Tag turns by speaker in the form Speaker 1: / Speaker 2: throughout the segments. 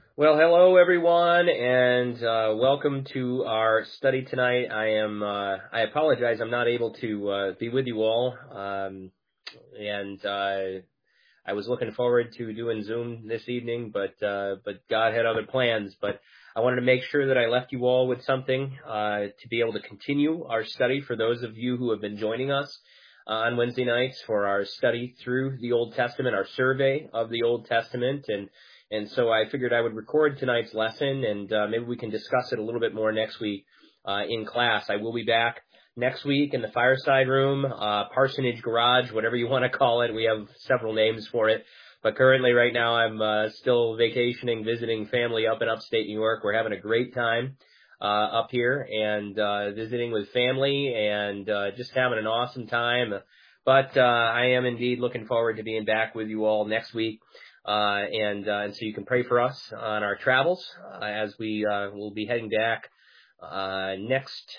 Speaker 1: Well, hello everyone, and welcome to our study tonight. I apologize, I'm not able to be with you all, and I was looking forward to doing Zoom this evening, but God had other plans. But I wanted to make sure that I left you all with something to be able to continue our study for those of you who have been joining us on Wednesday nights for our study through the Old Testament, our survey of the Old Testament, and so I figured I would record tonight's lesson, and maybe we can discuss it a little bit more next week in class. I will be back next week in the fireside room, parsonage garage, whatever you want to call it. We have several names for it. But currently right now I'm still vacationing, visiting family up in upstate New York. We're having a great time up here and visiting with family and just having an awesome time. But I am indeed looking forward to being back with you all next week. And so you can pray for us on our travels as we will be heading back next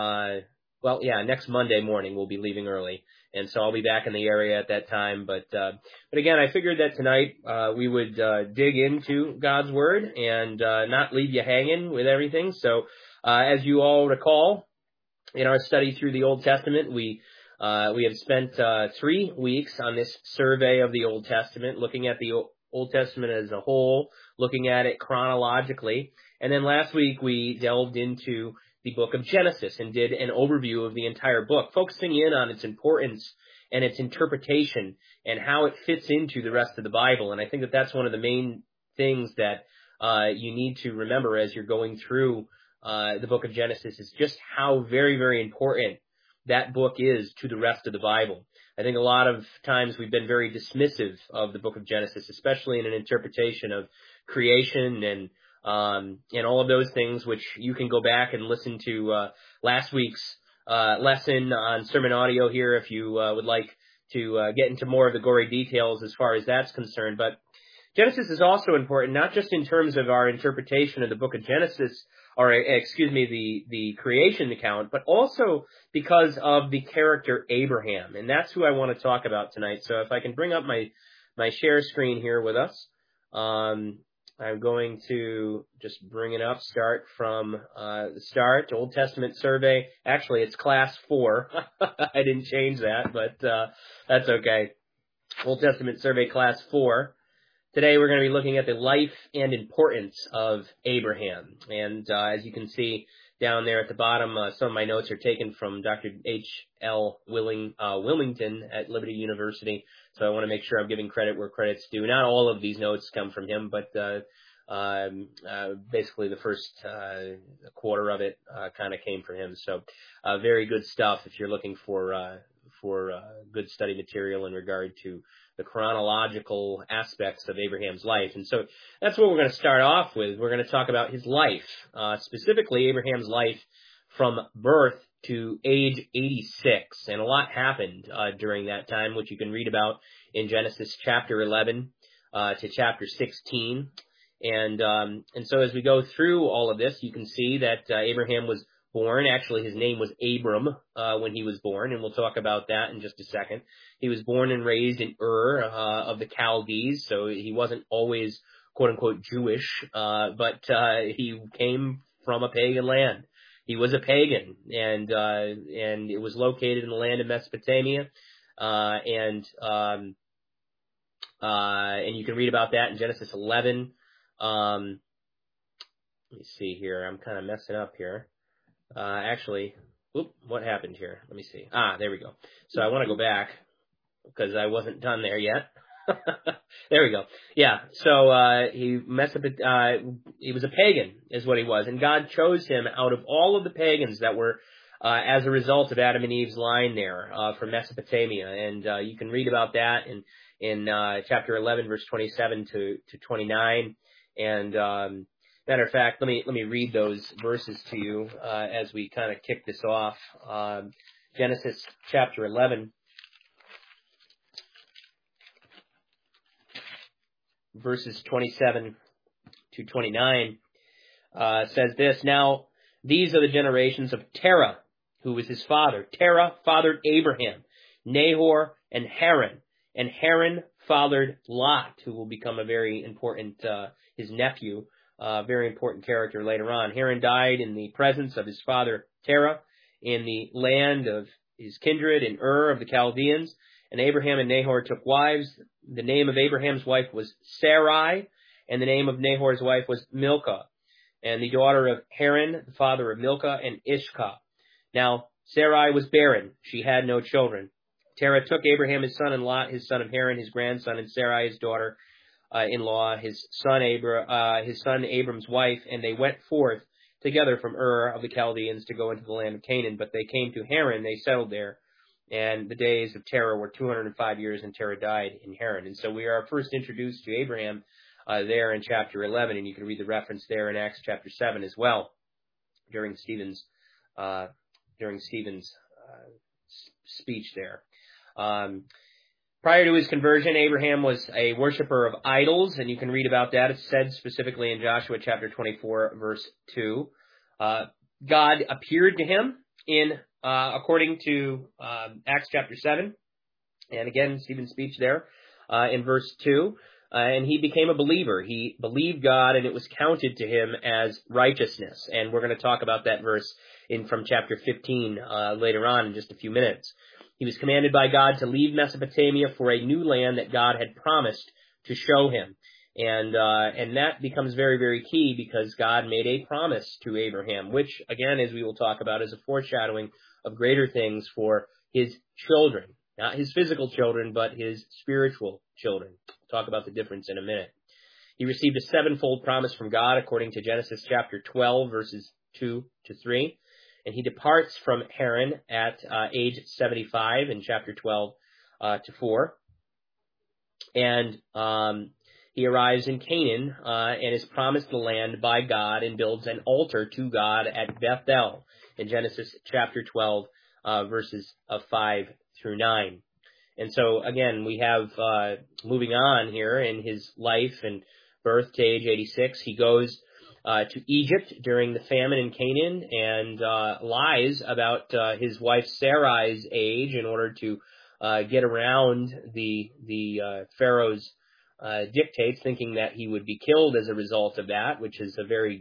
Speaker 1: Monday morning. We'll be leaving early, and so I'll be back in the area at that time. But again, I figured that tonight we would dig into God's Word and not leave you hanging with everything. So as you all recall, in our study through the Old Testament, we have spent 3 weeks on this survey of the Old Testament, looking at the Old Testament as a whole, looking at it chronologically. And then last week we delved into the book of Genesis and did an overview of the entire book, focusing in on its importance and its interpretation and how it fits into the rest of the Bible. And I think that that's one of the main things that you need to remember as you're going through the book of Genesis, is just how very, very important that book is to the rest of the Bible. I think a lot of times we've been very dismissive of the book of Genesis, especially in an interpretation of creation and all of those things, which you can go back and listen to last week's lesson on sermon audio here if you would like to get into more of the gory details as far as that's concerned. But Genesis is also important, not just in terms of our interpretation of the book of Genesis, or the creation account, but also because of the character Abraham. And that's who I want to talk about tonight. So if I can bring up my share screen here with us, I'm going to just bring it up, start from the start, Old Testament survey. Actually, it's class 4. I didn't change that, but that's okay. Old Testament survey class 4. Today we're going to be looking at the life and importance of Abraham. And as you can see down there at the bottom, some of my notes are taken from Dr. H.L. Wilmington at Liberty University. So I want to make sure I'm giving credit where credit's due. Not all of these notes come from him, but basically the first quarter of it kind of came from him. So very good stuff if you're looking for good study material in regard to the chronological aspects of Abraham's life. And so that's what we're going to start off with. We're going to talk about his life, specifically Abraham's life from birth to age 86. And a lot happened during that time, which you can read about in Genesis chapter 11 to chapter 16. And so as we go through all of this, you can see that Abraham was born. Actually, his name was Abram when he was born, and we'll talk about that in just a second. He was born and raised in Ur of the Chaldees, so he wasn't always, quote-unquote, Jewish, but he came from a pagan land. He was a pagan, and it was located in the land of Mesopotamia, and you can read about that in Genesis 11. Let me see here. I'm kind of messing up here. What happened here? Let me see. There we go. So I want to go back because I wasn't done there yet. There we go. Yeah. So he was a pagan, is what he was, and God chose him out of all of the pagans that were as a result of Adam and Eve's line there from Mesopotamia, and you can read about that in chapter 11, verse 27 to 29, and matter of fact, let me read those verses to you as we kind of kick this off. Genesis chapter 11, verses 27 to 29 says this: Now these are the generations of Terah, who was his father. Terah fathered Abraham, Nahor, and Haran fathered Lot, who will become a very important, his nephew, very important character later on. Haran died in the presence of his father Terah in the land of his kindred in Ur of the Chaldeans. And Abraham and Nahor took wives. The name of Abraham's wife was Sarai, and the name of Nahor's wife was Milcah, and the daughter of Haran, the father of Milcah, and Ishkah. Now, Sarai was barren. She had no children. Terah took Abraham his son and Lot, his son of Haran, his grandson, and Sarai his daughter-in-law, his son Abram's wife, and they went forth together from Ur of the Chaldeans to go into the land of Canaan. But they came to Haran, they settled there, and the days of Terah were 205 years, and Terah died in Haran. And so we are first introduced to Abraham there in chapter 11, and you can read the reference there in Acts chapter 7 as well, during Stephen's speech there. Prior to his conversion, Abraham was a worshiper of idols, and you can read about that. It's said specifically in Joshua chapter 24, verse 2. God appeared to him according to Acts chapter 7, and again, Stephen's speech there in verse 2. And he became a believer. He believed God, and it was counted to him as righteousness. And we're going to talk about that verse from chapter 15 later on in just a few minutes. He was commanded by God to leave Mesopotamia for a new land that God had promised to show him. And that becomes very, very key, because God made a promise to Abraham, which, again, as we will talk about, is a foreshadowing of greater things for his children. Not his physical children, but his spiritual children. We'll talk about the difference in a minute. He received a sevenfold promise from God according to Genesis chapter 12, verses 2 to 3. And he departs from Haran at age 75 in chapter 12 to 4. And he arrives in Canaan and is promised the land by God and builds an altar to God at Bethel in Genesis chapter 12, verses 5 through 9. And so, again, we have, moving on here in his life and birth to age 86, he goes to Egypt during the famine in Canaan and lies about his wife Sarai's age in order to get around the Pharaoh's dictates, thinking that he would be killed as a result of that, which is a very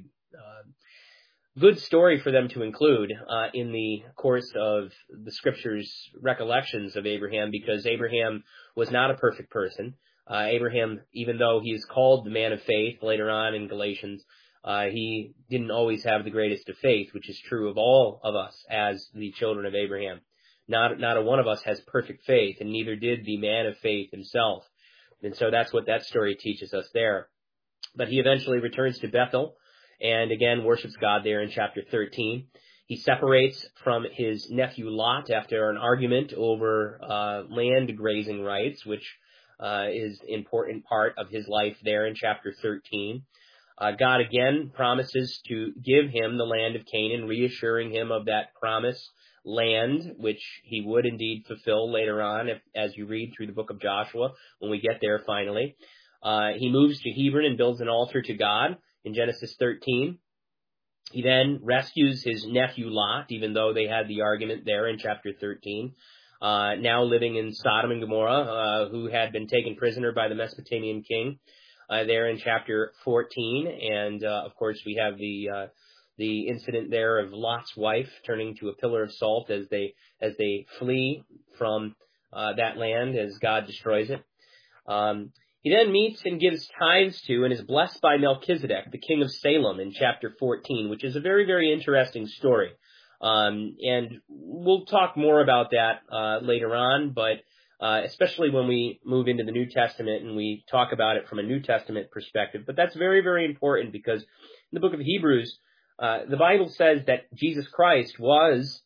Speaker 1: good story for them to include in the course of the Scripture's recollections of Abraham, because Abraham was not a perfect person. Abraham, even though he is called the man of faith later on in Galatians, he didn't always have the greatest of faith, which is true of all of us as the children of Abraham. Not a one of us has perfect faith, and neither did the man of faith himself. And so that's what that story teaches us there. But he eventually returns to Bethel, and again worships God there in chapter 13. He separates from his nephew Lot after an argument over land grazing rights, which is an important part of his life there in chapter 13. God again promises to give him the land of Canaan, reassuring him of that promised land, which he would indeed fulfill later on, as you read through the book of Joshua, when we get there finally. He moves to Hebron and builds an altar to God in Genesis 13. He then rescues his nephew Lot, even though they had the argument there in chapter 13, now living in Sodom and Gomorrah, who had been taken prisoner by the Mesopotamian king there in chapter 14. And, of course, we have the incident there of Lot's wife turning to a pillar of salt as they flee from that land as God destroys it. He then meets and gives tithes to and is blessed by Melchizedek, the king of Salem, in chapter 14, which is a very, very interesting story. And we'll talk more about that later on, but especially when we move into the New Testament and we talk about it from a New Testament perspective. But that's very, very important, because in the book of Hebrews, the Bible says that Jesus Christ was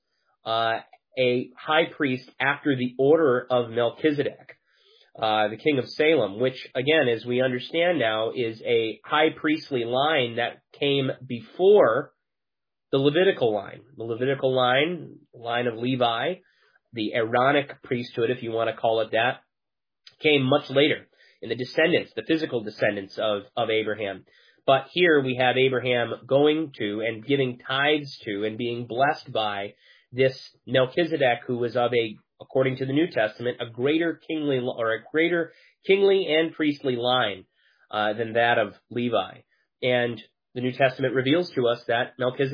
Speaker 1: a high priest after the order of Melchizedek, the king of Salem, which, again, as we understand now, is a high priestly line that came before the Levitical line. The Levitical line of Levi, the Aaronic priesthood, if you want to call it that, came much later in the descendants, the physical descendants of Abraham. But here we have Abraham going to and giving tithes to and being blessed by this Melchizedek, who was of according to the New Testament, a greater kingly and priestly line than that of Levi. And the New Testament reveals to us that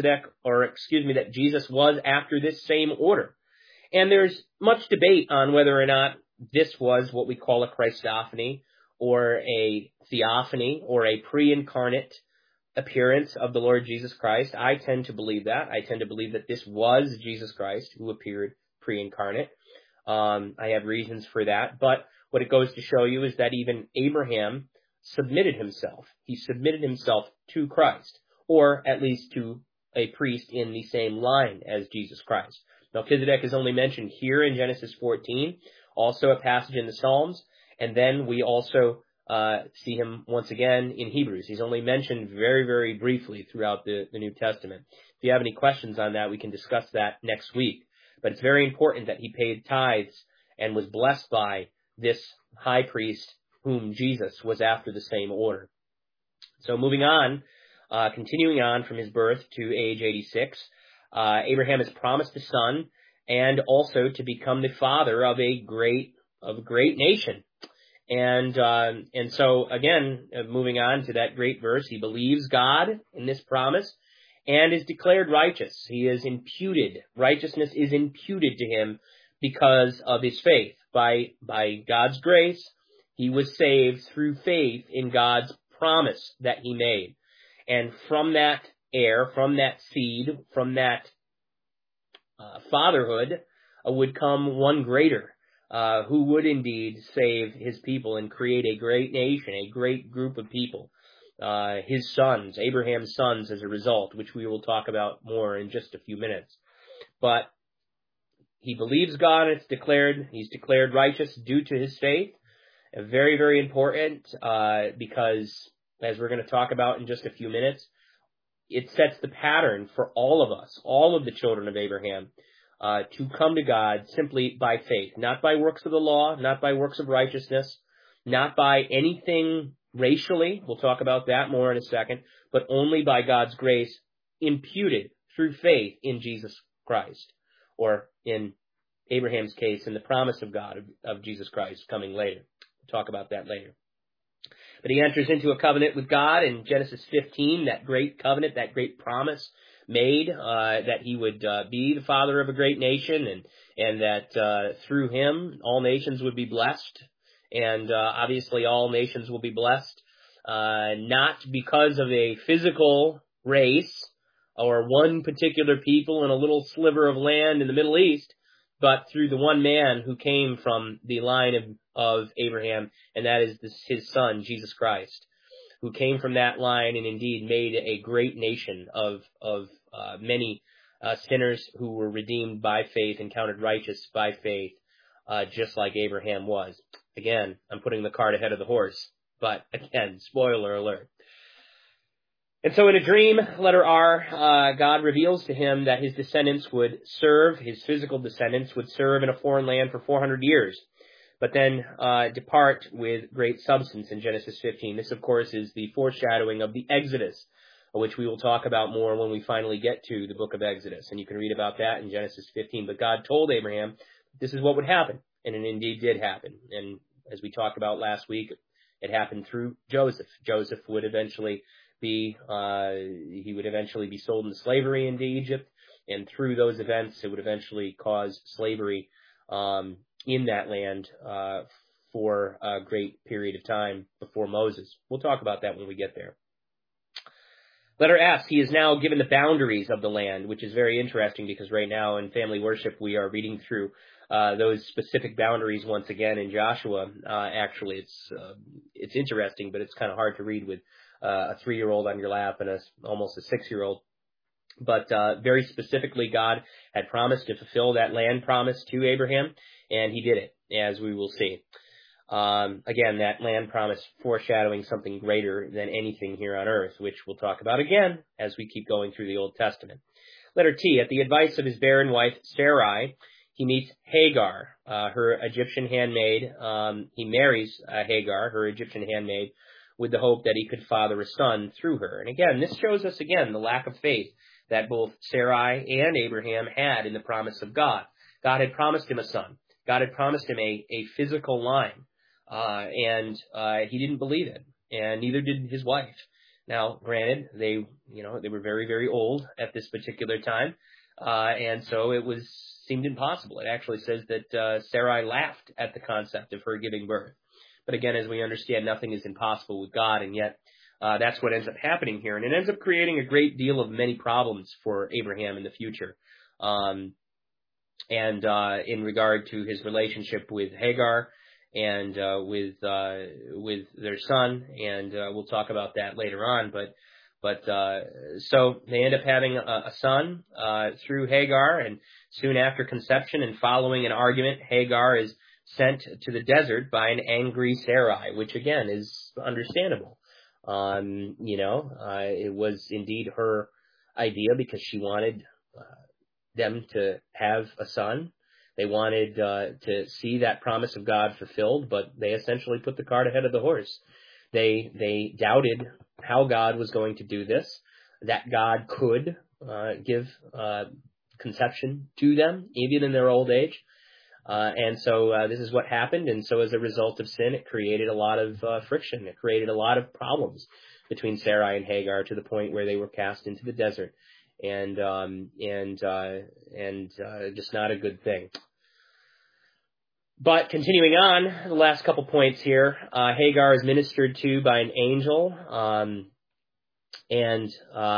Speaker 1: that Jesus was after this same order. And there's much debate on whether or not this was what we call a Christophany or a theophany or a pre-incarnate appearance of the Lord Jesus Christ. I tend to believe that. I tend to believe that this was Jesus Christ who appeared pre-incarnate. I have reasons for that. But what it goes to show you is that even Abraham submitted himself. He submitted himself to Christ, or at least to a priest in the same line as Jesus Christ. Melchizedek is only mentioned here in Genesis 14, also a passage in the Psalms, and then we also see him once again in Hebrews. He's only mentioned very, very briefly throughout the New Testament. If you have any questions on that, we can discuss that next week. But it's very important that he paid tithes and was blessed by this high priest whom Jesus was after the same order. So moving on, continuing on from his birth to age 86, Abraham is promised a son and also to become the father of a great nation. And so again, moving on to that great verse, he believes God in this promise and is declared righteous. He is imputed. Righteousness is imputed to him because of his faith. By God's grace, he was saved through faith in God's promise that he made. And from that heir, from that seed, from that fatherhood, would come one greater, who would indeed save his people and create a great nation, a great group of people. His sons, Abraham's sons, as a result, which we will talk about more in just a few minutes. But he believes God, and he's declared righteous due to his faith. Very, very important, because, as we're going to talk about in just a few minutes, it sets the pattern for all of us, all of the children of Abraham, to come to God simply by faith, not by works of the law, not by works of righteousness, not by anything racially. We'll talk about that more in a second, but only by God's grace imputed through faith in Jesus Christ, or in Abraham's case, in the promise of God, of Jesus Christ coming later. We'll talk about that later. But he enters into a covenant with God in Genesis 15, that great covenant, that great promise made, that he would be the father of a great nation, and that through him all nations would be blessed. And obviously all nations will be blessed, not because of a physical race or one particular people in a little sliver of land in the Middle East, but through the one man who came from the line of Abraham, and that is his son, Jesus Christ, who came from that line and indeed made a great nation of many sinners who were redeemed by faith and counted righteous by faith, just like Abraham was. Again, I'm putting the cart ahead of the horse, but again, spoiler alert. And so in a dream, letter R, God reveals to him that his descendants would serve, his physical descendants would serve in a foreign land for 400 years, but then depart with great substance in Genesis 15. This, of course, is the foreshadowing of the Exodus, which we will talk about more when we finally get to the book of Exodus. And you can read about that in Genesis 15. But God told Abraham this is what would happen, and it indeed did happen. And as we talked about last week, it happened through Joseph. Joseph would eventually be sold into slavery into Egypt, and through those events, it would eventually cause slavery in that land for a great period of time before Moses. We'll talk about that when we get there. Letter S, he is now given the boundaries of the land, which is very interesting because right now in family worship we are reading through those specific boundaries once again in Joshua. Actually, it's interesting, but it's kind of hard to read with a 3-year-old on your lap and almost a 6-year-old. But very specifically, God had promised to fulfill that land promise to Abraham, and he did it, as we will see. Again, that land promise foreshadowing something greater than anything here on earth, which we'll talk about again as we keep going through the Old Testament. Letter T, at the advice of his barren wife Sarai, he meets Hagar, her Egyptian handmaid. He marries Hagar, her Egyptian handmaid, with the hope that he could father a son through her. And again, this shows us again the lack of faith that both Sarai and Abraham had in the promise of God. God had promised him a son. God had promised him a physical line. and he didn't believe it, and neither did his wife. Now, granted, they were very, very old at this particular time, and so it seemed impossible. It actually says that Sarai laughed at the concept of her giving birth. But again, as we understand, nothing is impossible with God, and yet that's what ends up happening here. And it ends up creating a great deal of many problems for Abraham in the future. And in regard to his relationship with Hagar and with their son, and we'll talk about that later on. But so they end up having a son through Hagar, and soon after conception and following an argument, Hagar is sent to the desert by an angry Sarai, which again is understandable. It was indeed her idea because she wanted them to have a son. They wanted to see that promise of God fulfilled, but they essentially put the cart ahead of the horse. They doubted how God was going to do this, that God could give conception to them, even in their old age. And so this is what happened. And so as a result of sin, it created a lot of friction. It created a lot of problems between Sarai and Hagar to the point where they were cast into the desert, and just not a good thing. But continuing on, the last couple points here, Hagar is ministered to by an angel, and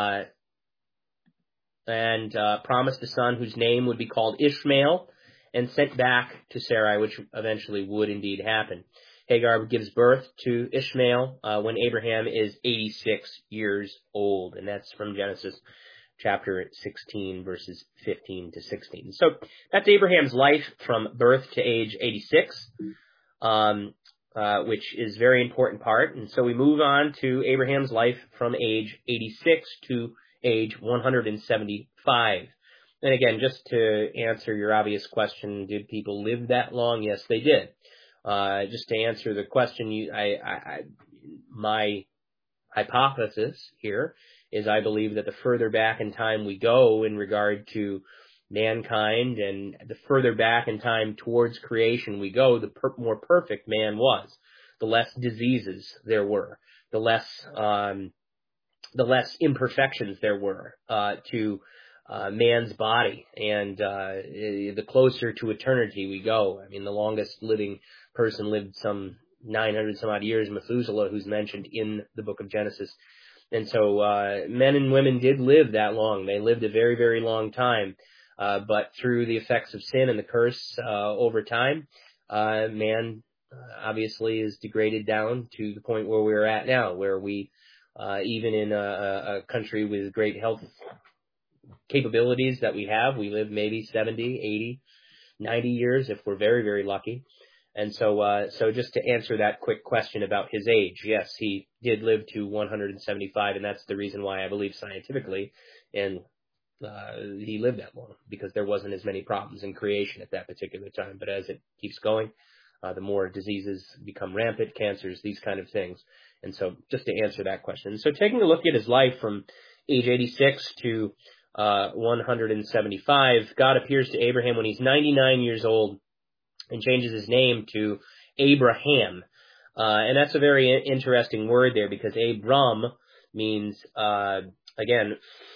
Speaker 1: promised a son whose name would be called Ishmael, and sent back to Sarai, which eventually would indeed happen. Hagar gives birth to Ishmael when Abraham is 86 years old, and that's from Genesis chapter 16, verses 15 to 16. So that's Abraham's life from birth to age 86, which is a very important part. And so we move on to Abraham's life from age 86 to age 175. And again, just to answer your obvious question, did people live that long? Yes, they did. Just to answer the question, my hypothesis here is I believe that the further back in time we go in regard to mankind, and the further back in time towards creation we go, the more perfect man was. The less diseases there were, the less imperfections there were to man's body, and the closer to eternity we go. I mean, the longest living person lived some 900 some odd years, Methuselah, who's mentioned in the book of Genesis. And so men and women did live that long. They lived a very, very long time. But through the effects of sin and the curse over time, man obviously is degraded down to the point where we're at now, where we, even in a country with great health capabilities that we have, we live maybe 70, 80, 90 years if we're very, very lucky. And so just to answer that quick question about his age, yes, he did live to 175, and that's the reason why I believe scientifically, and he lived that long, because there wasn't as many problems in creation at that particular time. But as it keeps going, the more diseases become rampant, cancers, these kind of things. And so just to answer that question. So taking a look at his life from age 86 to 175, God appears to Abraham when he's 99 years old and changes his name to Abraham. And that's a very interesting word there, because Abram means, again,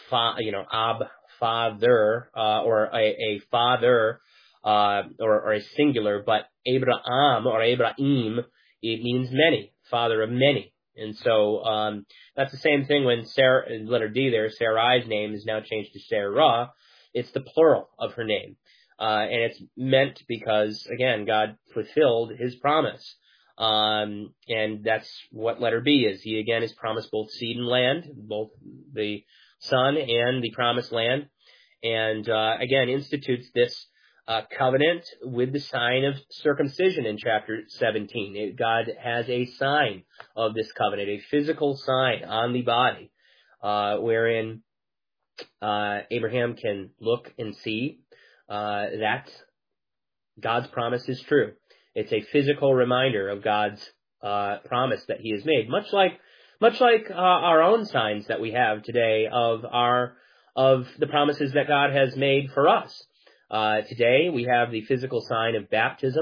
Speaker 1: father, or a father, or a singular, but Abraham or Abraham, it means many, father of many. And so, that's the same thing when Sarah, letter D there, Sarai's name is now changed to Sarah. It's the plural of her name. And it's meant because, again, God fulfilled his promise. And that's what letter B is. He, again, has promised both seed and land, both the son and the promised land. And, again, institutes this covenant with the sign of circumcision in chapter 17. God has a sign of this covenant, a physical sign on the body, wherein Abraham can look and see that God's promise is true. It's a physical reminder of God's promise that he has made, much like our own signs that we have today of the promises that God has made for us. Today we have the physical sign of baptism,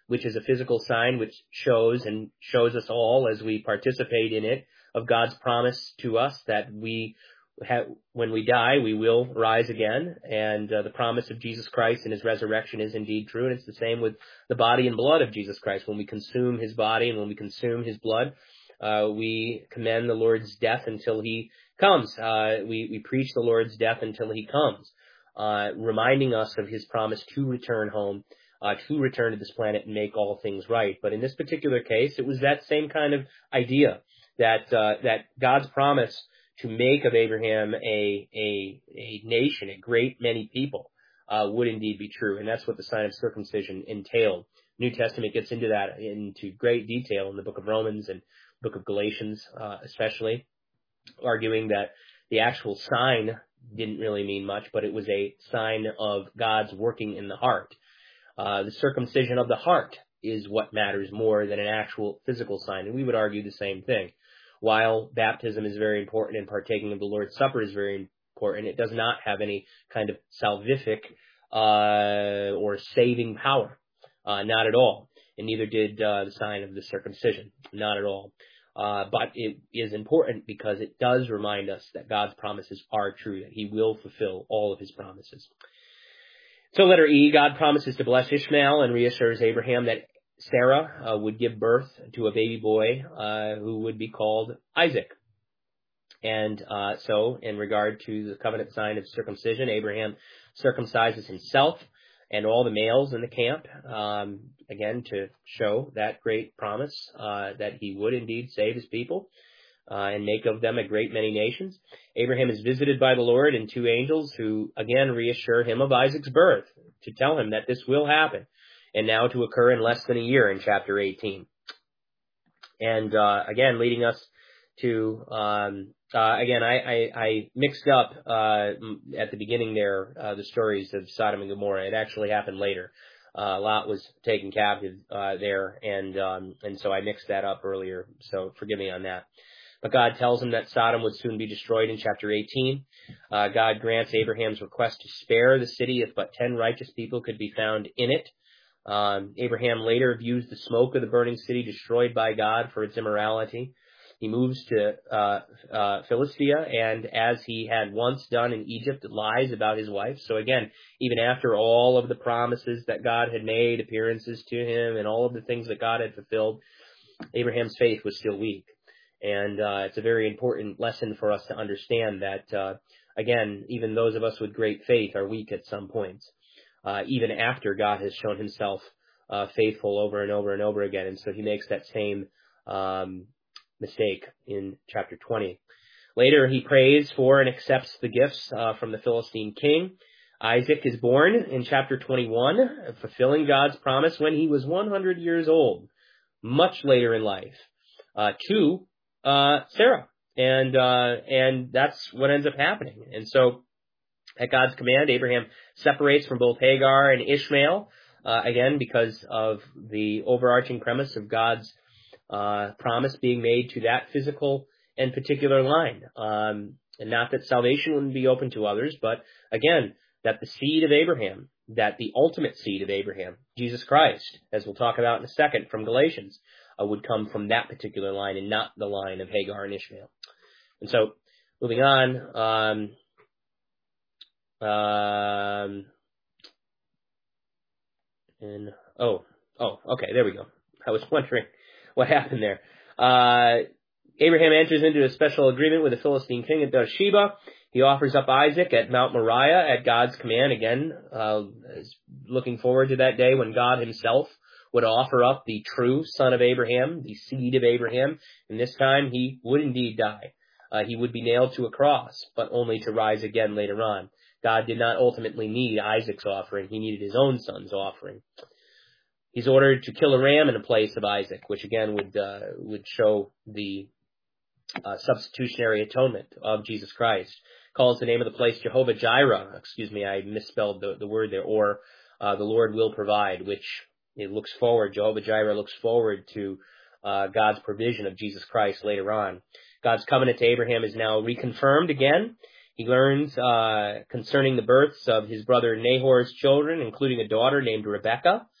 Speaker 1: which is a physical sign which shows us all as we participate in it of God's promise to us that when we die, we will rise again. And the promise of Jesus Christ and his resurrection is indeed true. And it's the same with the body and blood of Jesus Christ. When we consume his body and when we consume his blood, we commend the Lord's death until he comes. We preach the Lord's death until he comes, reminding us of his promise to return home, to return to this planet and make all things right. But in this particular case, it was that same kind of idea that God's promise to make of Abraham a nation, a great many people, would indeed be true. And that's what the sign of circumcision entailed. New Testament gets into that into great detail in the book of Romans and book of Galatians, especially, arguing that the actual sign didn't really mean much, but it was a sign of God's working in the heart. The circumcision of the heart is what matters more than an actual physical sign. And we would argue the same thing. While baptism is very important and partaking of the Lord's Supper is very important, it does not have any kind of salvific or saving power. Not at all. And neither did the sign of the circumcision. Not at all. But it is important because it does remind us that God's promises are true, that he will fulfill all of his promises. So letter E, God promises to bless Ishmael and reassures Abraham that Sarah would give birth to a baby boy who would be called Isaac. And so in regard to the covenant sign of circumcision, Abraham circumcises himself and all the males in the camp, again, to show that great promise that he would indeed save his people and make of them a great many nations. Abraham is visited by the Lord and two angels who, again, reassure him of Isaac's birth, to tell him that this will happen, and now to occur in less than a year in chapter 18. And again, leading us to, again, I mixed up at the beginning there the stories of Sodom and Gomorrah. It actually happened later. Lot was taken captive there, and so I mixed that up earlier, so forgive me on that. But God tells him that Sodom would soon be destroyed in chapter 18. God grants Abraham's request to spare the city if but 10 righteous people could be found in it. Abraham later views the smoke of the burning city destroyed by God for its immorality. He moves to Philistia, and as he had once done in Egypt, lies about his wife. So again, even after all of the promises that God had made, appearances to him, and all of the things that God had fulfilled, Abraham's faith was still weak. And it's a very important lesson for us to understand that, again, even those of us with great faith are weak at some points, even after God has shown himself faithful over and over and over again. And so he makes that same mistake in chapter 20. Later, he prays for and accepts the gifts from the Philistine king. Isaac is born in chapter 21, fulfilling God's promise when he was 100 years old, much later in life, to Sarah. And that's what ends up happening. And so at God's command, Abraham separates from both Hagar and Ishmael, again, because of the overarching premise of God's promise being made to that physical and particular line. And not that salvation wouldn't be open to others, but again, that the seed of Abraham, that the ultimate seed of Abraham, Jesus Christ, as we'll talk about in a second from Galatians, would come from that particular line and not the line of Hagar and Ishmael. And so, moving on, okay, there we go. I was wondering what happened there. Abraham enters into a special agreement with the Philistine king at Beersheba. He offers up Isaac at Mount Moriah at God's command. Again, looking forward to that day when God himself would offer up the true son of Abraham, the seed of Abraham. And this time he would indeed die. He would be nailed to a cross, but only to rise again later on. God did not ultimately need Isaac's offering. He needed his own son's offering. He's ordered to kill a ram in the place of Isaac, which again would show the substitutionary atonement of Jesus Christ. Calls the name of the place Jehovah Jireh. Excuse me, I misspelled the word there. Or the Lord will provide, which it looks forward. Jehovah Jireh looks forward to God's provision of Jesus Christ later on. God's covenant to Abraham is now reconfirmed again. He learns concerning the births of his brother Nahor's children, including a daughter named Rebekah.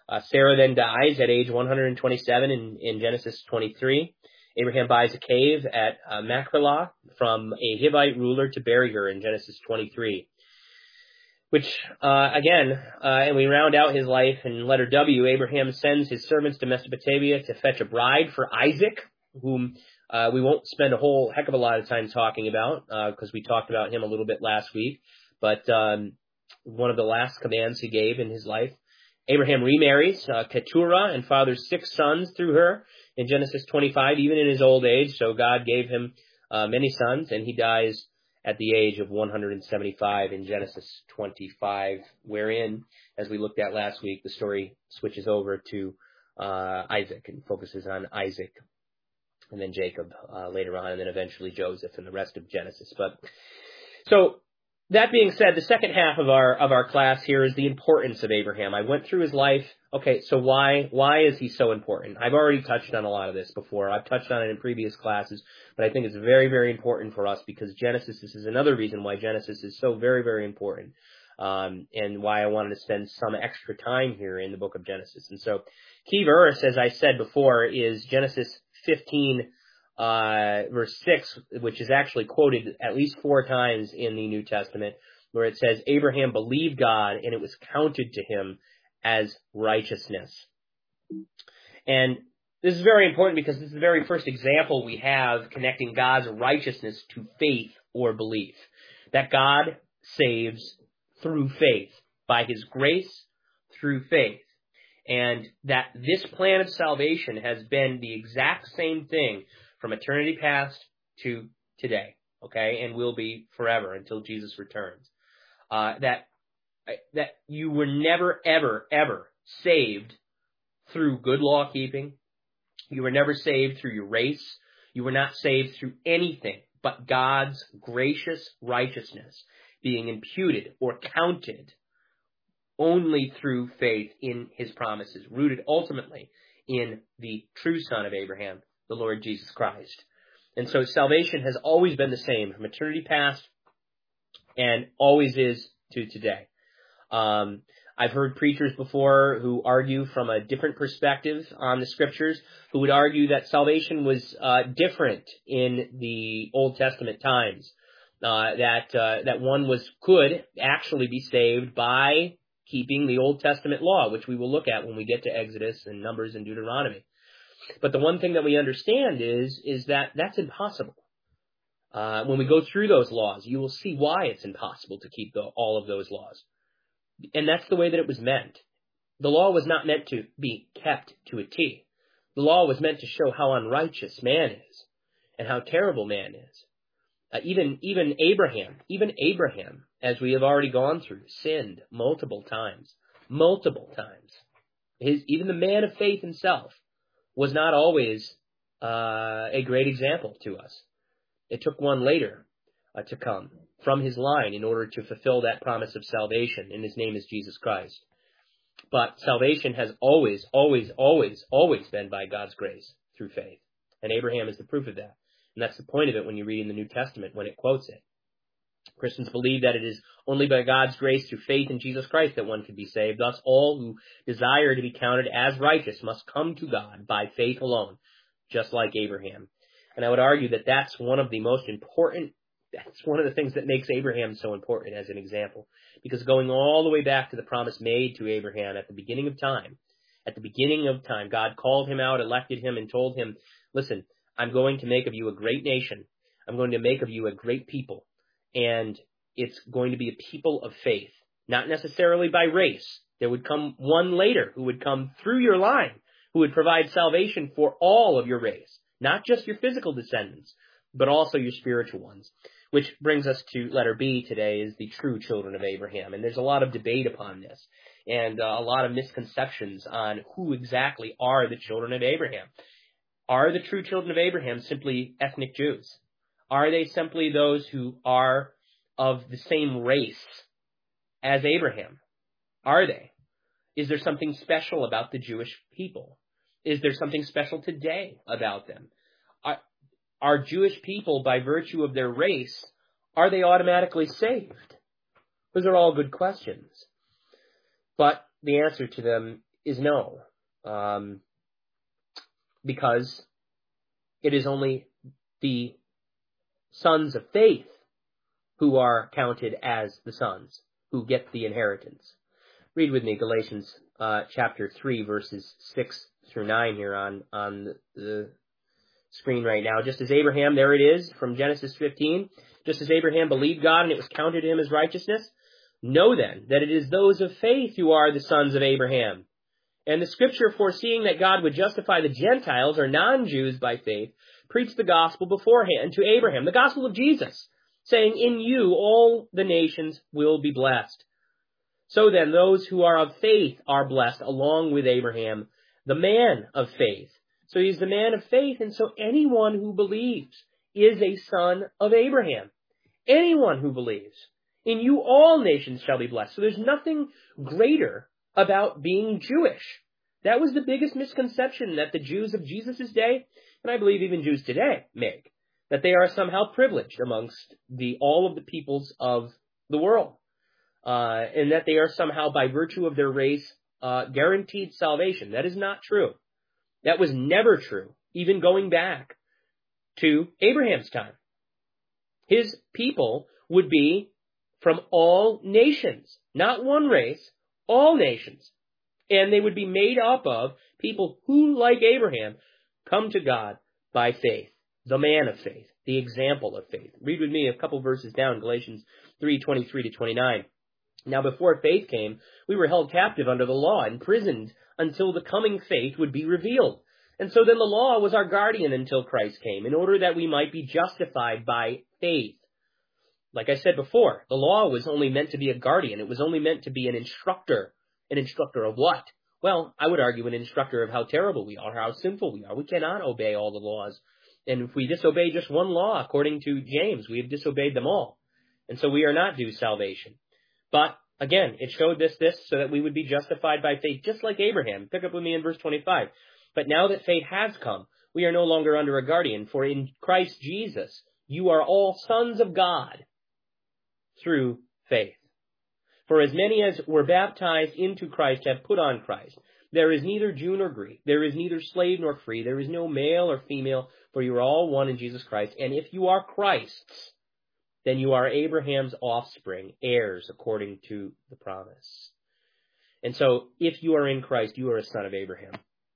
Speaker 1: Sarah then dies at age 127 in Genesis 23. Abraham buys a cave at Machpelah from a Hivite ruler to bury her in Genesis 23. Which, and we round out his life in letter W. Abraham sends his servants to Mesopotamia to fetch a bride for Isaac, whom we won't spend a whole heck of a lot of time talking about, because we talked about him a little bit last week. But one of the last commands he gave in his life. Abraham remarries Keturah and fathers 6 sons through her in Genesis 25, even in his old age. So God gave him many sons, and he dies at the age of 175 in Genesis 25, wherein, as we looked at last week, the story switches over to Isaac and focuses on Isaac, and then Jacob later on, and then eventually Joseph and the rest of Genesis. But so that being said, the second half of our class here is the importance of Abraham. I went through his life. Okay, so why is he so important? I've already touched on a lot of this before. I've touched on it in previous classes, but I think it's very, very important for us because Genesis, this is another reason why Genesis is so very, very important, and why I wanted to spend some extra time here in the book of Genesis. And so, key verse, as I said before, is Genesis 15, verse 6, which is actually quoted at least 4 times in the New Testament, where it says, Abraham believed God, and it was counted to him as righteousness. And this is very important because this is the very first example we have connecting God's righteousness to faith or belief. That God saves through faith, by his grace through faith. And that this plan of salvation has been the exact same thing from eternity past to today, okay, and will be forever until Jesus returns. That you were never, ever, ever saved through good law keeping. You were never saved through your race. You were not saved through anything but God's gracious righteousness being imputed or counted only through faith in his promises, rooted ultimately in the true Son of Abraham, the Lord Jesus Christ. And so salvation has always been the same from eternity past and always is to today. I've heard preachers before who argue from a different perspective on the scriptures, who would argue that salvation was different in the Old Testament times, that one could actually be saved by keeping the Old Testament law, which we will look at when we get to Exodus and Numbers and Deuteronomy. But the one thing that we understand is that that's impossible. When we go through those laws, you will see why it's impossible to keep all of those laws. And that's the way that it was meant. The law was not meant to be kept to a T. The law was meant to show how unrighteous man is and how terrible man is. Even Abraham, as we have already gone through, sinned multiple times. Even the man of faith himself was not always a great example to us. It took one later to come from his line in order to fulfill that promise of salvation, and his name is Jesus Christ. But salvation has always been by God's grace through faith. And Abraham is the proof of that. And that's the point of it when you read in the New Testament when it quotes it. Christians believe that it is only by God's grace through faith in Jesus Christ that one can be saved. Thus, all who desire to be counted as righteous must come to God by faith alone, just like Abraham. And I would argue that that's one of the things that makes Abraham so important as an example. Because going all the way back to the promise made to Abraham at the beginning of time, God called him out, elected him, and told him, listen, I'm going to make of you a great nation. I'm going to make of you a great people. And it's going to be a people of faith, not necessarily by race. There would come one later who would come through your line, who would provide salvation for all of your race, not just your physical descendants, but also your spiritual ones. Which brings us to letter B today, is the true children of Abraham. And there's a lot of debate upon this, and a lot of misconceptions on who exactly are the children of Abraham. Are the true children of Abraham simply ethnic Jews? Are they simply those who are of the same race as Abraham? Are they? Is there something special about the Jewish people? Is there something special today about them? Are Jewish people, by virtue of their race, are they automatically saved? Those are all good questions. But the answer to them is no, because it is only the sons of faith who are counted as the sons, who get the inheritance. Read with me Galatians chapter 3, verses 6 through 9 here on the screen right now. Just as Abraham, there it is, from Genesis 15, just as Abraham believed God and it was counted to him as righteousness, know then that it is those of faith who are the sons of Abraham. And the scripture, foreseeing that God would justify the Gentiles or non-Jews by faith, preached the gospel beforehand to Abraham, the gospel of Jesus, saying, in you all the nations will be blessed. So then those who are of faith are blessed along with Abraham, the man of faith. So he's the man of faith, and so anyone who believes is a son of Abraham. Anyone who believes. In you all nations shall be blessed. So there's nothing greater about being Jewish. That was the biggest misconception that the Jews of Jesus' day, and I believe even Jews today, make. That they are somehow privileged amongst all of the peoples of the world. And that they are somehow, by virtue of their race, guaranteed salvation. That is not true. That was never true, even going back to Abraham's time. His people would be from all nations, not one race, all nations. And they would be made up of people who, like Abraham, come to God by faith, the man of faith, the example of faith. Read with me a couple verses down, Galatians 3:23 to 29. Now before faith came, we were held captive under the law, imprisoned until the coming faith would be revealed. And so then the law was our guardian until Christ came, in order that we might be justified by faith. Like I said before, the law was only meant to be a guardian. It was only meant to be an instructor. An instructor of what? Well, I would argue an instructor of how terrible we are, how sinful we are. We cannot obey all the laws. And if we disobey just one law, according to James, we have disobeyed them all. And so we are not due salvation. But again, it showed this so that we would be justified by faith, just like Abraham. Pick up with me in verse 25. But now that faith has come, we are no longer under a guardian, for in Christ Jesus you are all sons of God through faith. For as many as were baptized into Christ have put on Christ. There is neither Jew nor Greek, there is neither slave nor free, there is no male or female, for you are all one in Jesus Christ. And if you are Christ's, then you are Abraham's offspring, heirs according to the promise. And so, if you are in Christ, you are a son of Abraham.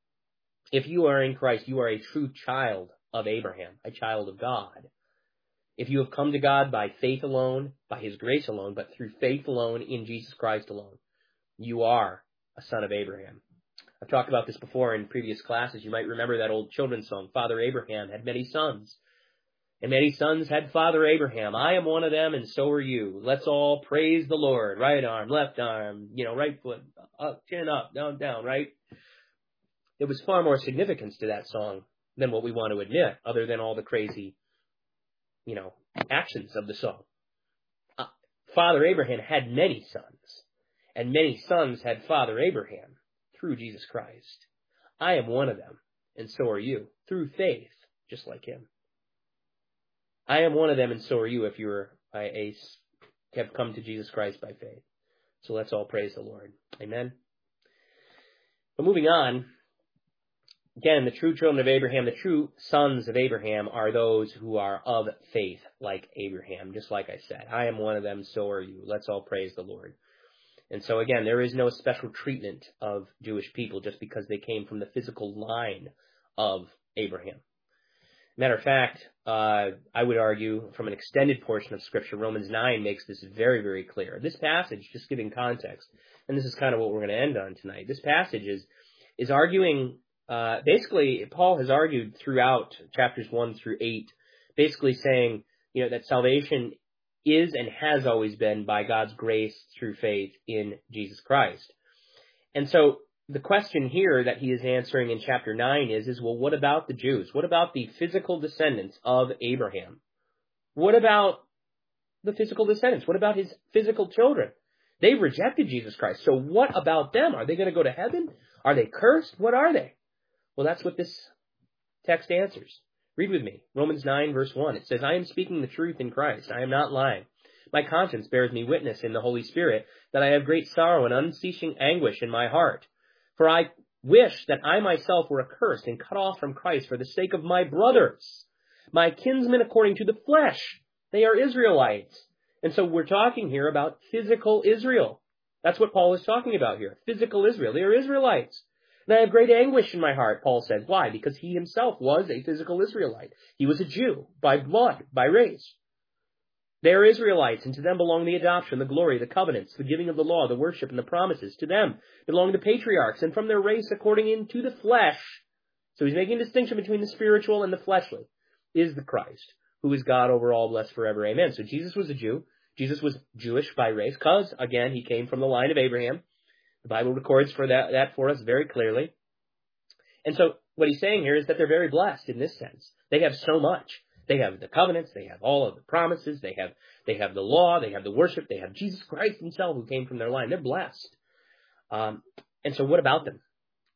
Speaker 1: If you are in Christ, you are a true child of Abraham, a child of God. If you have come to God by faith alone, by His grace alone, but through faith alone in Jesus Christ alone, you are a son of Abraham. I've talked about this before in previous classes. You might remember that old children's song, Father Abraham had many sons. And many sons had Father Abraham. I am one of them, and so are you. Let's all praise the Lord. Right arm, left arm, right foot, up, chin up, down, down, right? There was far more significance to that song than what we want to admit, other than all the crazy, actions of the song. Father Abraham had many sons, and many sons had Father Abraham through Jesus Christ. I am one of them, and so are you, through faith, just like him. I am one of them, and so are you if you have come to Jesus Christ by faith. So let's all praise the Lord. Amen. But moving on, again, the true children of Abraham, the true sons of Abraham are those who are of faith, like Abraham, just like I said. I am one of them, so are you. Let's all praise the Lord. And so again, there is no special treatment of Jewish people just because they came from the physical line of Abraham. Matter of fact, I would argue from an extended portion of Scripture, Romans 9 makes this very, very clear. This passage, just giving context, and this is kind of what we're going to end on tonight, this passage is arguing, basically, Paul has argued throughout chapters 1 through 8, basically saying, that salvation is and has always been by God's grace through faith in Jesus Christ. And so, the question here that he is answering in chapter 9 is, well, what about the Jews? What about the physical descendants of Abraham? What about the physical descendants? What about his physical children? They rejected Jesus Christ. So what about them? Are they going to go to heaven? Are they cursed? What are they? Well, that's what this text answers. Read with me. Romans 9, verse 1. It says, I am speaking the truth in Christ. I am not lying. My conscience bears me witness in the Holy Spirit that I have great sorrow and unceasing anguish in my heart. For I wish that I myself were accursed and cut off from Christ for the sake of my brothers, my kinsmen according to the flesh. They are Israelites. And so we're talking here about physical Israel. That's what Paul is talking about here. Physical Israel. They are Israelites. And I have great anguish in my heart, Paul says. Why? Because he himself was a physical Israelite. He was a Jew by blood, by race. They are Israelites, and to them belong the adoption, the glory, the covenants, the giving of the law, the worship, and the promises. To them belong the patriarchs, and from their race according into the flesh. So he's making a distinction between the spiritual and the fleshly. Is the Christ, who is God over all, blessed forever. Amen. So Jesus was a Jew. Jesus was Jewish by race, because, again, he came from the line of Abraham. The Bible records for that for us very clearly. And so what he's saying here is that they're very blessed in this sense. They have so much. They have the covenants, they have all of the promises, they have the law, they have the worship, they have Jesus Christ himself who came from their line. They're blessed. And so what about them?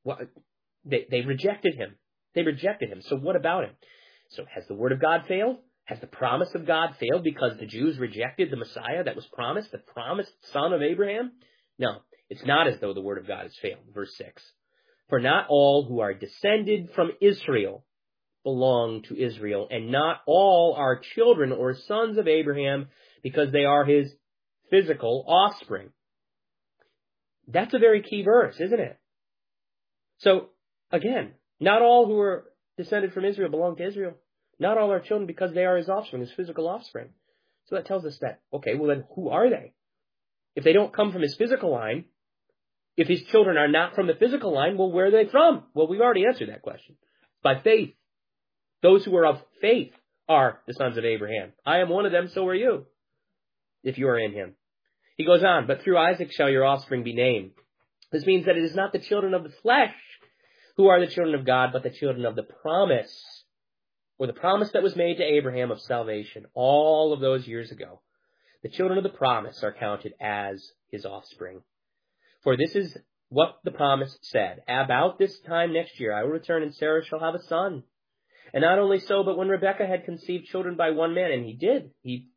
Speaker 1: They rejected him. They rejected him. So what about him? So has the word of God failed? Has the promise of God failed because the Jews rejected the Messiah that was promised, the promised son of Abraham? No, it's not as though the word of God has failed. Verse 6. For not all who are descended from Israel belong to Israel, and not all are children or sons of Abraham because they are his physical offspring. That's a very key verse, isn't it? So, again, not all who are descended from Israel belong to Israel. Not all are children because they are his offspring, his physical offspring. So that tells us that, okay, well then who are they? If they don't come from his physical line, if his children are not from the physical line, well, where are they from? Well, we've already answered that question. By faith. Those who are of faith are the sons of Abraham. I am one of them, so are you, if you are in him. He goes on, but through Isaac shall your offspring be named. This means that it is not the children of the flesh who are the children of God, but the children of the promise, or the promise that was made to Abraham of salvation all of those years ago. The children of the promise are counted as his offspring. For this is what the promise said. About this time next year I will return, and Sarah shall have a son. And not only so, but when Rebekah had conceived children by one man, and he did,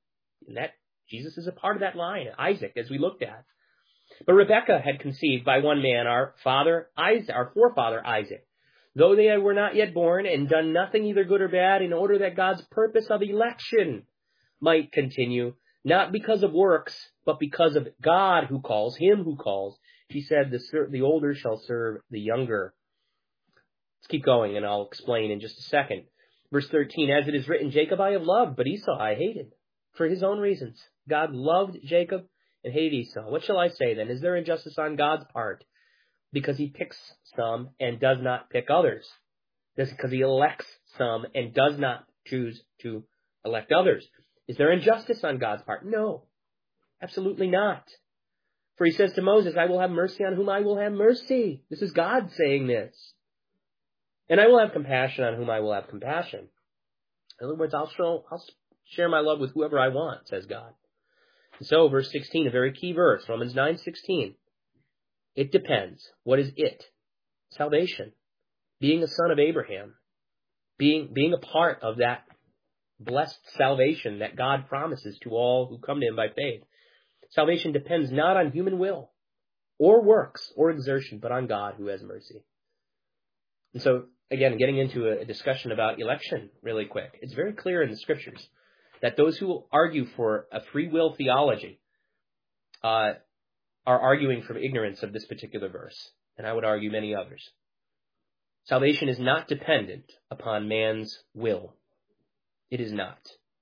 Speaker 1: Jesus is a part of that line, Isaac, as we looked at. But Rebekah had conceived by one man, our forefather Isaac, though they were not yet born, and done nothing either good or bad, in order that God's purpose of election might continue, not because of works, but because of God who calls, him who calls. She said, the older shall serve the younger. Let's keep going, and I'll explain in just a second. Verse 13, as it is written, Jacob I have loved, but Esau I hated. For his own reasons. God loved Jacob and hated Esau. What shall I say then? Is there injustice on God's part? Because he picks some and does not pick others. This is because he elects some and does not choose to elect others. Is there injustice on God's part? No, absolutely not. For he says to Moses, I will have mercy on whom I will have mercy. This is God saying this. And I will have compassion on whom I will have compassion. In other words, I'll share my love with whoever I want, says God. And so, verse 16, a very key verse, Romans 9:16. It depends. What is it? Salvation. Being a son of Abraham. Being a part of that blessed salvation that God promises to all who come to him by faith. Salvation depends not on human will, or works, or exertion, but on God who has mercy. And so, again, getting into a discussion about election really quick. It's very clear in the scriptures that those who argue for a free will theology are arguing from ignorance of this particular verse. And I would argue many others. Salvation is not dependent upon man's will. It is not.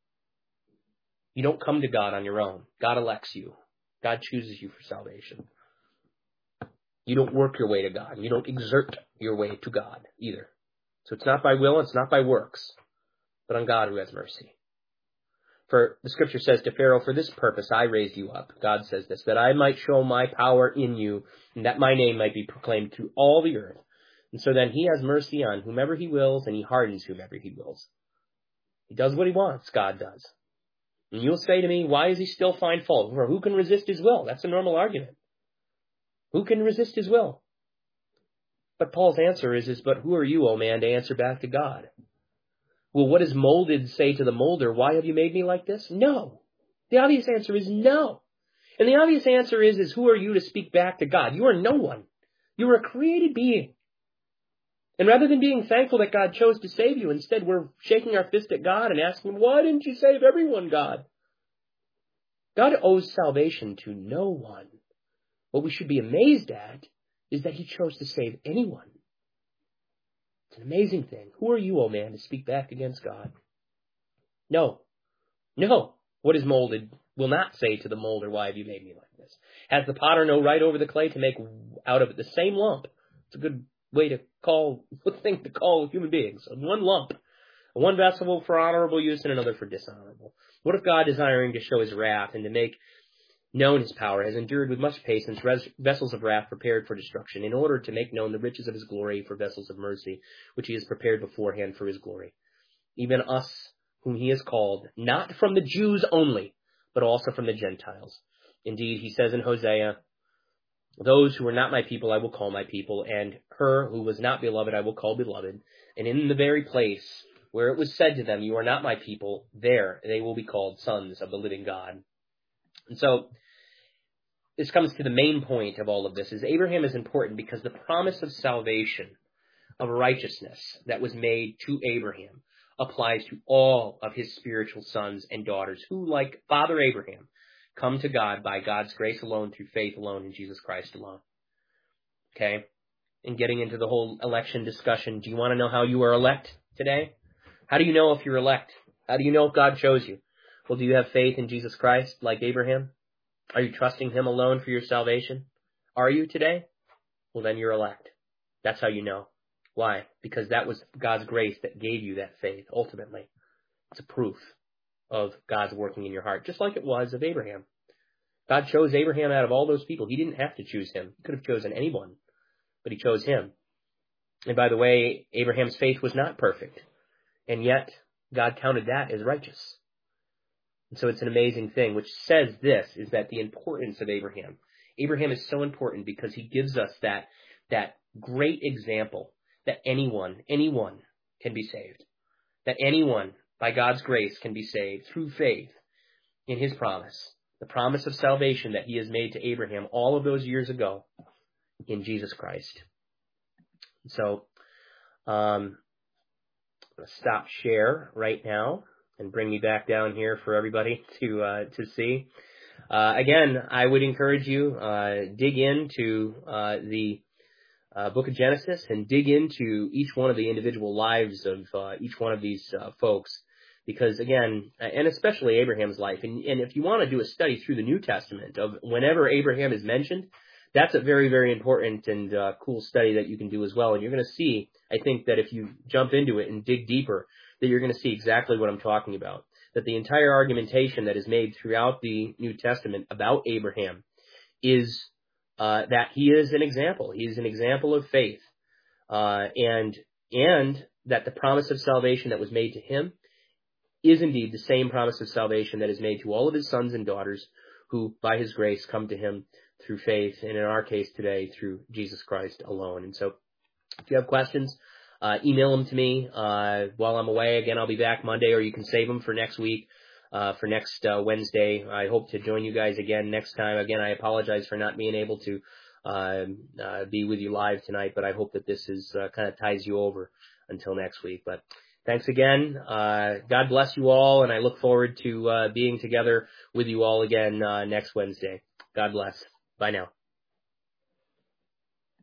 Speaker 1: You don't come to God on your own. God elects you. God chooses you for salvation. You don't work your way to God. You don't exert your way to God either. So it's not by will, it's not by works, but on God who has mercy. For the scripture says to Pharaoh, for this purpose I raised you up. God says this, that I might show my power in you, and that my name might be proclaimed through all the earth. And so then he has mercy on whomever he wills, and he hardens whomever he wills. He does what he wants, God does. And you'll say to me, why does he still find fault? For who can resist his will? That's a normal argument. Who can resist his will? But Paul's answer is, but who are you, O man, to answer back to God? Will what is molded say to the molder, why have you made me like this? No. The obvious answer is no. And the obvious answer is who are you to speak back to God? You are no one. You were a created being. And rather than being thankful that God chose to save you, instead we're shaking our fist at God and asking, why didn't you save everyone, God? God owes salvation to no one. What we should be amazed at is that he chose to save anyone. It's an amazing thing. Who are you, O man, to speak back against God? No. What is molded will not say to the molder, why have you made me like this? Has the potter no right over the clay to make out of it the same lump? It's a good thing to call human beings. One lump. One vessel for honorable use and another for dishonorable. What if God, desiring to show his wrath and to make known his power, has endured with much patience vessels of wrath prepared for destruction, in order to make known the riches of his glory for vessels of mercy, which he has prepared beforehand for his glory? Even us, whom he has called, not from the Jews only, but also from the Gentiles. Indeed, he says in Hosea, those who were not my people I will call my people, and her who was not beloved I will call beloved. And in the very place where it was said to them, you are not my people, there they will be called sons of the living God. And so, this comes to the main point of all of this, is Abraham is important because the promise of salvation, of righteousness that was made to Abraham, applies to all of his spiritual sons and daughters who, like Father Abraham, come to God by God's grace alone, through faith alone, in Jesus Christ alone. Okay? And getting into the whole election discussion, do you want to know how you are elect today? How do you know if you're elect? How do you know if God chose you? Well, do you have faith in Jesus Christ like Abraham? Are you trusting him alone for your salvation? Are you today? Well, then you're elect. That's how you know. Why? Because that was God's grace that gave you that faith, ultimately. It's a proof of God's working in your heart, just like it was of Abraham. God chose Abraham out of all those people. He didn't have to choose him. He could have chosen anyone, but he chose him. And by the way, Abraham's faith was not perfect, and yet God counted that as righteous. And so it's an amazing thing, which says this, is that the importance of Abraham. Abraham is so important because he gives us that great example that anyone can be saved. That anyone, by God's grace, can be saved through faith in his promise. The promise of salvation that he has made to Abraham all of those years ago in Jesus Christ. So, let's stop share right now and bring me back down here for everybody to see. Again, I would encourage you, dig into the book of Genesis and dig into each one of the individual lives of each one of these folks. Because again, and especially Abraham's life, and if you want to do a study through the New Testament of whenever Abraham is mentioned, that's a very, very important and cool study that you can do as well. And you're going to see, I think, that if you jump into it and dig deeper, that you're going to see exactly what I'm talking about. That the entire argumentation that is made throughout the New Testament about Abraham is that he is an example. He is an example of faith, and that the promise of salvation that was made to him is indeed the same promise of salvation that is made to all of his sons and daughters who, by his grace, come to him through faith, and in our case today, through Jesus Christ alone. And so, if you have questions, email them to me while I'm away. Again, I'll be back Monday, or you can save them for next week, for next Wednesday. I hope to join you guys again next time. Again, I apologize for not being able to be with you live tonight, but I hope that this is kind of ties you over until next week. But thanks again. God bless you all, and I look forward to being together with you all again next Wednesday. God bless. Bye now.